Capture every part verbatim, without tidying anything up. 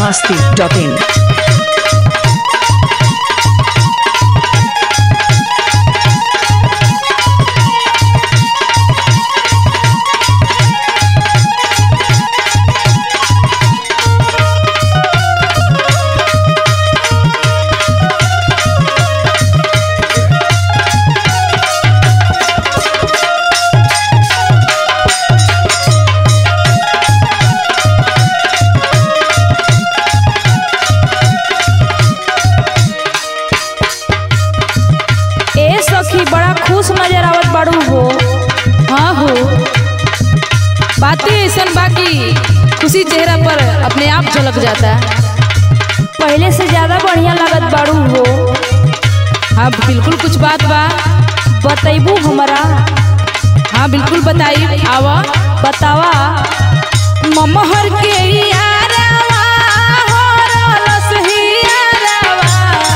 masti dot in. बातें ऐसा बाकी खुशी चेहरा पर अपने आप झलक जाता है। पहले से ज्यादा बढ़िया लगत बाड़ू हो। हाँ बिल्कुल कुछ बात बा बतैबू हमरा? हाँ बिल्कुल बताई आवा बतावा। ममहर के यारवा हो रलस हियारवा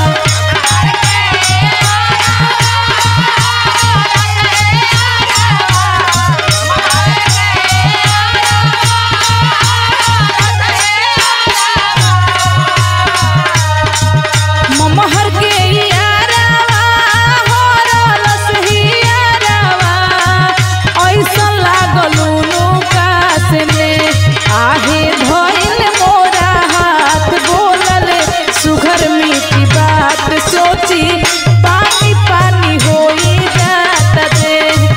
ममहर के यारवा हो रलस हियारवा ऐसन लागलू नुकास में आहे धइल मोरा हाथ बोलल सुघर मीठी बात सोची पानी पानी होई जात दे।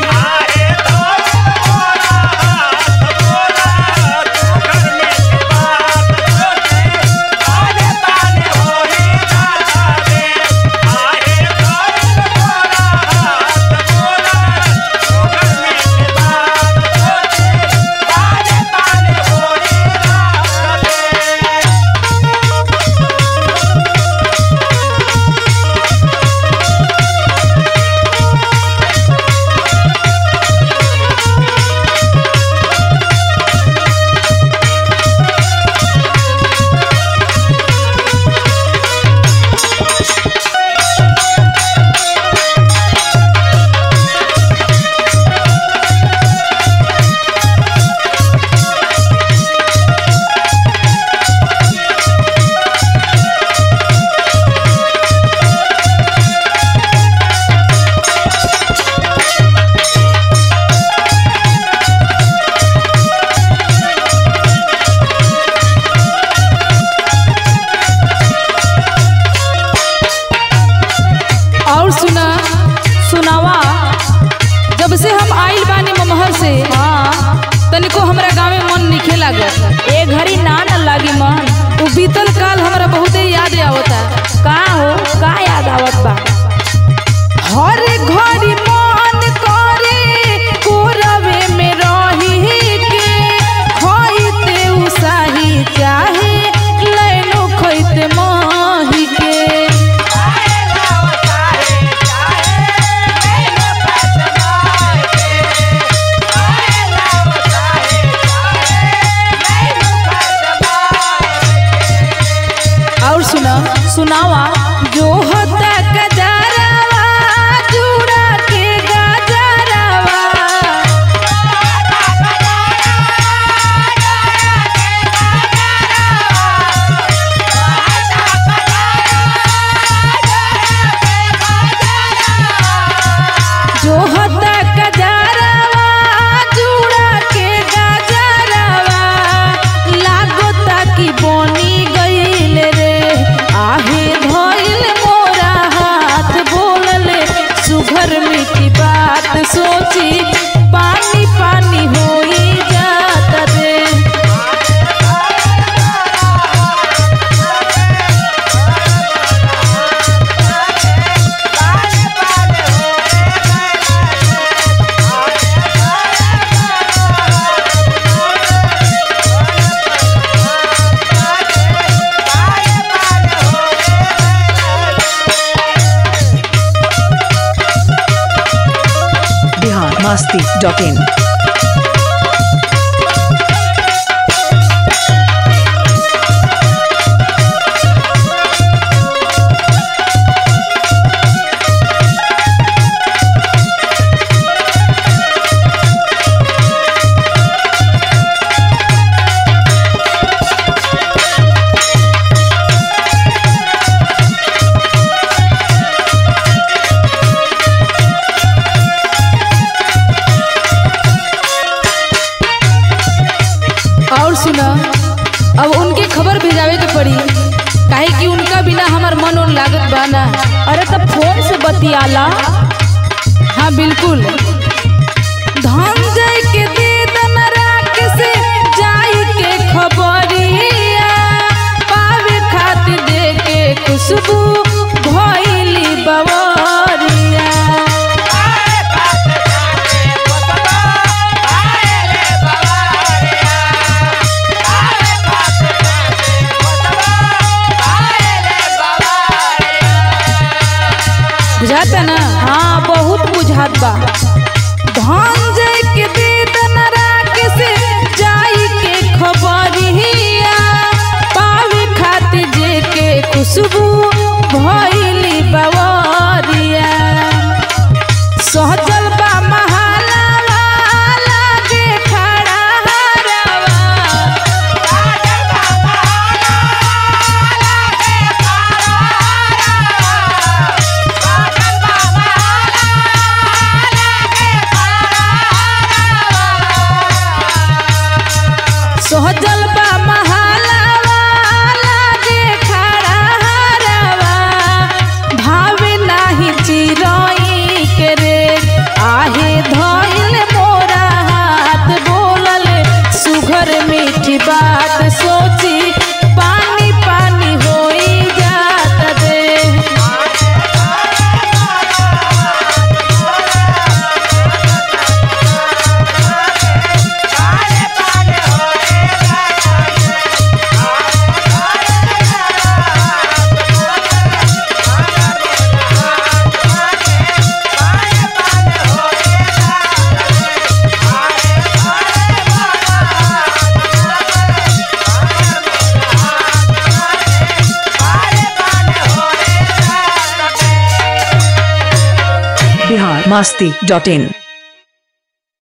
और सुना सुनावा। जब से हम आइल बानी ममहर से हाँ तनिको हमरा गाँव में मन निखे लागल। ए घड़ी ना न लागी मन। वो बीतल काल हमरा बहुते याद आवता। का हो का याद आवत बा? हर घड़ी मन करे कोरवे में रही के खइते उसाही चाहे लैनो खइते माही के। और सुना सुनावा। जो होता गजरवा जुड़ा के गजरवा जो होता गजरवा जुड़ा के गजरवा लागोता की बनी गईल रे आहे धइल मोरा हाथ बोलल सुघर मीठी बात सोची पानी पानी होई जात रे। Bihar masti dot in. मन और लागत बा ना। अरे तो फोन से बतियाला। हाँ बिल्कुल। धनंजय के दे दन राख से जाई के खबरिया, पावे खातिर दे के खुशबू भइली बवरिया। बुझाता ना? हाँ बहुत बुझात बा। धनंजय के दे दन राख से जाई के खबरिया, पावे खातिर जे के खुशबू भइली बवरिया। सहजल बा महालावा लागे खड़ा हरवा, सहजल बा महालावा लागे खड़ा हरवा। भावे नाही चिरई के रे आहे धइल मोरा हाथ, बोलल सुघर मीठी बात सोची पानी पानी होई जात दे। बिहार मस्ती डॉट इन।